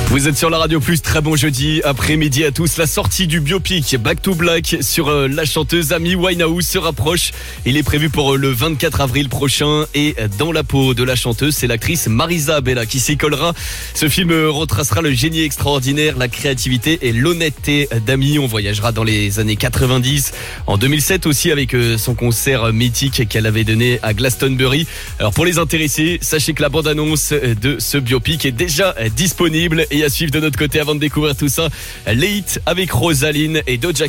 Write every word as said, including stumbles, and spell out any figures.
Vous êtes sur la Radio Plus, très bon jeudi après-midi à tous. La sortie du biopic Back to Black sur euh, la chanteuse Amy Winehouse se rapproche. Il est prévu pour euh, le vingt-quatre avril prochain et euh, dans la peau de la chanteuse, c'est l'actrice Marisa Bella qui s'y collera. Ce film euh, retracera le génie extraordinaire, la créativité et l'honnêteté d'Amy. On voyagera dans les années quatre-vingt-dix, en deux mille sept aussi avec euh, son concert mythique qu'elle avait donné à Glastonbury. Alors pour les intéressés, sachez que la bande-annonce de ce biopic est déjà euh, disponible. Et à suivre de notre côté avant de découvrir tout ça, les hits avec Rosaline et Doja